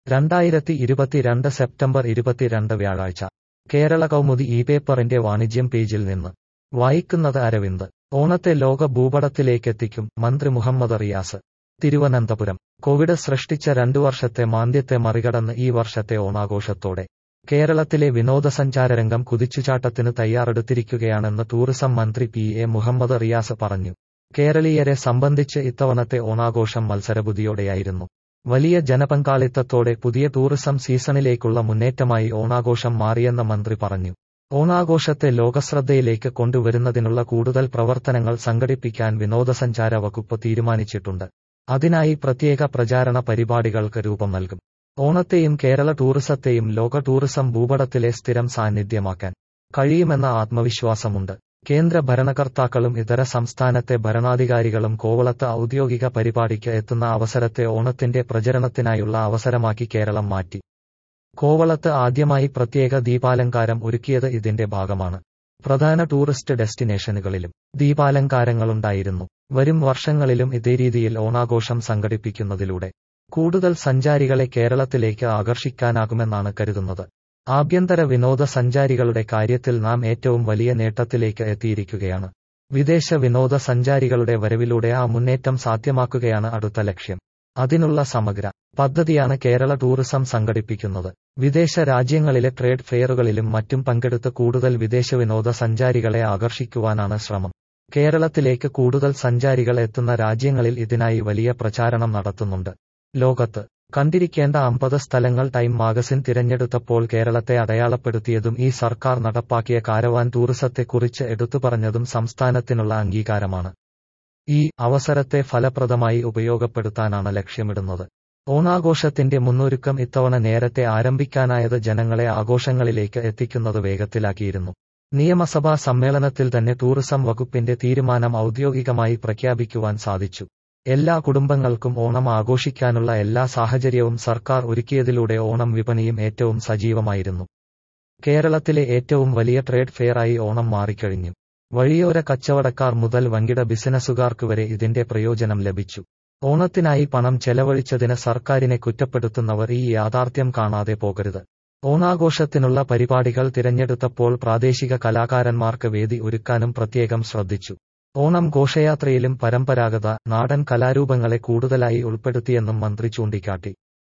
2022 September 22 വ്യാഴാഴ്ച കേരള കൗമുദി പേപ്പറിന്റെ വാണിജ്യം പേജിൽ നിന്ന് വായിക്കുന്നത് അരവിന്ദ്. ഓണത്തെ ലോക ഭൂപടത്തിലേക്കെത്തിക്കും മന്ത്രി മുഹമ്മദ് റിയാസ്. തിരുവനന്തപുരം. കോവിഡ് സൃഷ്ടിച്ച 2 വർഷത്തെ മാന്ദ്യത്തെ മറികടന്ന് ഈ വർഷത്തെ ഓണാഘോഷത്തോടെ കേരളത്തിലെ വിനോദസഞ്ചാരരംഗം കുതിച്ചുചാട്ടത്തിന് തയ്യാറെടുത്തിരിക്കുകയാണെന്ന് ടൂറിസം മന്ത്രി മുഹമ്മദ് റിയാസ് പറഞ്ഞു. കേരളീയരെ സംബന്ധിച്ച് ഇത്തവണത്തെ ഓണാഘോഷം മത്സരബുദ്ധിയോടെയായിരുന്നു. വലിയ ജനപങ്കാളിത്തത്തോടെ പുതിയ ടൂറിസം സീസണിലേക്കുള്ള മുന്നേറ്റമായി ഓണാഘോഷം മാറിയെന്ന് മന്ത്രി പറഞ്ഞു. ഓണാഘോഷത്തെ ലോകശ്രദ്ധയിലേക്ക് കൊണ്ടുവരുന്നതിനുള്ള കൂടുതൽ പ്രവർത്തനങ്ങൾ സംഘടിപ്പിക്കാൻ വിനോദസഞ്ചാര വകുപ്പ് തീരുമാനിച്ചിട്ടുണ്ട്. അതിനായി പ്രത്യേക പ്രചാരണ പരിപാടികൾക്ക് രൂപം നൽകും. ഓണത്തെയും കേരള ടൂറിസത്തെയും ലോക ടൂറിസം ഭൂപടത്തിലെ സ്ഥിരം സാന്നിധ്യമാക്കാൻ കഴിയുമെന്ന ആത്മവിശ്വാസമുണ്ട്. കേന്ദ്ര ഭരണകർത്താക്കളും ഇതര സംസ്ഥാനത്തെ ഭരണാധികാരികളും കോവളത്ത് ഔദ്യോഗിക പരിപാടിക്ക് എത്തുന്ന അവസരത്തെ ഓണത്തിന്റെ പ്രചരണത്തിനായുള്ള അവസരമാക്കി കേരളം മാറ്റി. കോവളത്ത് ആദ്യമായി പ്രത്യേക ദീപാലങ്കാരം ഒരുക്കിയത് ഇതിന്റെ ഭാഗമാണ്. പ്രധാന ടൂറിസ്റ്റ് ഡെസ്റ്റിനേഷനുകളിലും ദീപാലങ്കാരങ്ങളുണ്ടായിരുന്നു. വരും വർഷങ്ങളിലും ഇതേ രീതിയിൽ ഓണാഘോഷം സംഘടിപ്പിക്കുന്നതിലൂടെ കൂടുതൽ സഞ്ചാരികളെ കേരളത്തിലേക്ക് ആകർഷിക്കാനാകുമെന്നാണ് കരുതുന്നത്. ആഭ്യന്തര വിനോദസഞ്ചാരികളുടെ കാര്യത്തിൽ നാം ഏറ്റവും വലിയ നേട്ടത്തിലേക്ക് എത്തിയിരിക്കുകയാണ്. വിദേശ വിനോദസഞ്ചാരികളുടെ വരവിലൂടെ ആ മുന്നേറ്റം സാധ്യമാക്കുകയാണ് അടുത്ത ലക്ഷ്യം. അതിനുള്ള സമഗ്ര പദ്ധതിയാണ് കേരള ടൂറിസം സംഘടിപ്പിക്കുന്നത്. വിദേശ രാജ്യങ്ങളിലെ ട്രേഡ് ഫെയറുകളിലും മറ്റും പങ്കെടുത്ത് കൂടുതൽ വിദേശ വിനോദസഞ്ചാരികളെ ആകർഷിക്കുവാനാണ് ശ്രമം. കേരളത്തിലേക്ക് കൂടുതൽ സഞ്ചാരികൾ എത്തുന്ന രാജ്യങ്ങളിൽ ഇതിനായി വലിയ പ്രചാരണം നടത്തുന്നുണ്ട്. ലോകത്ത് കണ്ടിരിക്കേണ്ട 50 സ്ഥലങ്ങൾ ടൈം മാഗസിൻ തിരഞ്ഞെടുത്തപ്പോൾ കേരളത്തെ അടയാളപ്പെടുത്തിയതും ഈ സർക്കാർ നടപ്പാക്കിയ കാരവാൻ ടൂറിസത്തെക്കുറിച്ച് എടുത്തുപറഞ്ഞതും സംസ്ഥാനത്തിനുള്ള അംഗീകാരമാണ്. ഈ അവസരത്തെ ഫലപ്രദമായി ഉപയോഗപ്പെടുത്താനാണ് ലക്ഷ്യമിടുന്നത്. ഓണാഘോഷത്തിന്റെ മുന്നൊരുക്കം ഇത്തവണ നേരത്തെ ആരംഭിക്കാനായത് ജനങ്ങളെ ആഘോഷങ്ങളിലേക്ക് എത്തിക്കുന്നത് വേഗത്തിലാക്കിയിരുന്നു. നിയമസഭാ സമ്മേളനത്തിൽ തന്നെ ടൂറിസം വകുപ്പിന്റെ തീരുമാനം ഔദ്യോഗികമായി പ്രഖ്യാപിക്കുവാൻ സാധിച്ചു. എല്ലാ കുടുംബങ്ങൾക്കും ഓണം ആഘോഷിക്കാനുള്ള എല്ലാ സാഹചര്യവും സർക്കാർ ഒരുക്കിയതിലൂടെ ഓണം വിപണിയും ഏറ്റവും സജീവമായിരുന്നു. കേരളത്തിലെ ഏറ്റവും വലിയ ട്രേഡ് ഫെയറായി ഓണം മാറിക്കഴിഞ്ഞു. വഴിയോര കച്ചവടക്കാർ മുതൽ വൻകിട ബിസിനസ്സുകാർക്ക് വരെ ഇതിന്റെ പ്രയോജനം ലഭിച്ചു. ഓണത്തിനായി പണം ചെലവഴിച്ചതിന് സർക്കാരിനെ കുറ്റപ്പെടുത്തുന്നവർ ഈ യാഥാർത്ഥ്യം കാണാതെ പോകരുത്. ഓണാഘോഷത്തിനുള്ള പരിപാടികൾ തിരഞ്ഞെടുത്തപ്പോൾ പ്രാദേശിക കലാകാരന്മാർക്ക് വേദി ഒരുക്കാനും പ്രത്യേകം ശ്രദ്ധിച്ചു. ഓണം ഘോഷയാത്രയിലും പരമ്പരാഗത നാടൻ കലാരൂപങ്ങളെ കൂടുതലായി ഉൾപ്പെടുത്തിയെന്നും മന്ത്രി ചൂണ്ടിക്കാട്ടി.